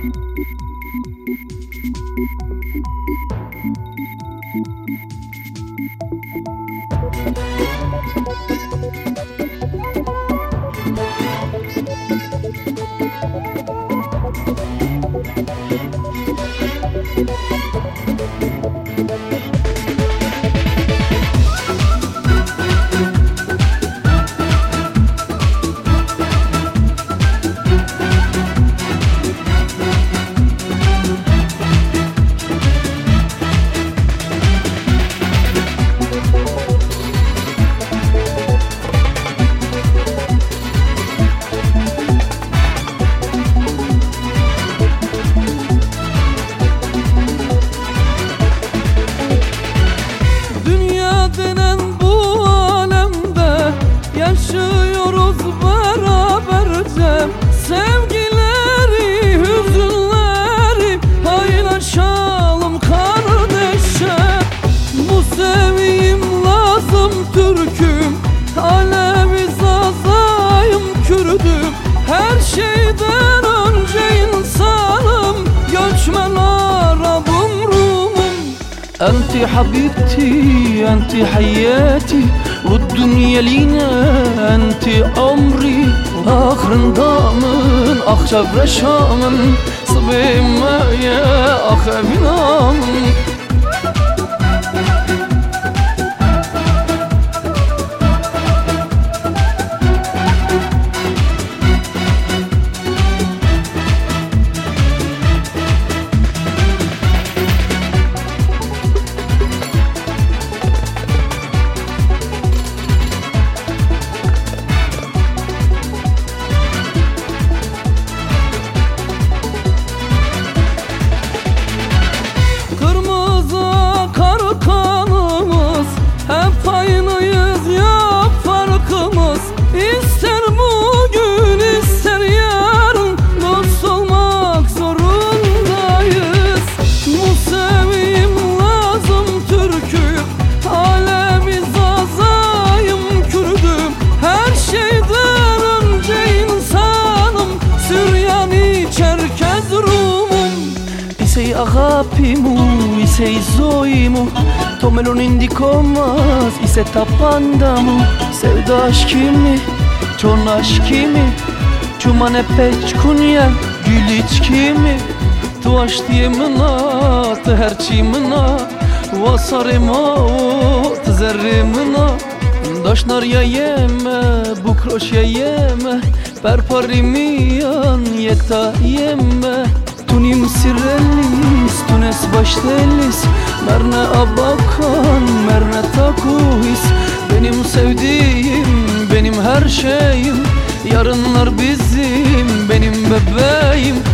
Yaşıyoruz beraberce, sevgileri, hüzünleri paylaşalım kardeşe. Bu sevgim lazım Türk'üm, alemiz azayım Kürdüm. Her şeyden önce insanım, göçmen Arabım Rumum. Enti habibti, enti hayati, والدنيا لينا انت عمري اخر ضامن اخشب رشامن صبي ما يا اخ بنام hep aynıyız, yok farkımız. İster bugün ister yarın dost olmak zorundayız. Bu sevgim lazım Türk'üm, alemiz azayım Kürdüm. Her şeyden önce insanım, Süryani, Çerkez, Rumum. İsey agapimu, isey zoimu, Tomelon indikomaz, ise tapandamı. Sevda aşkimi, çon aşkimi, Çumane peçkunya, gül içkimi. Tu aştiyemina, te herçimina, Vasarima, te zerrimina. Daşnar ya yeme, bukroş ya yeme, Perparimiyan yeta yeme. Tunim sirellis, tunes baştelis, Merne abakan, merne takuhis. Benim sevdiğim, benim her şeyim, yarınlar bizim, benim bebeğim.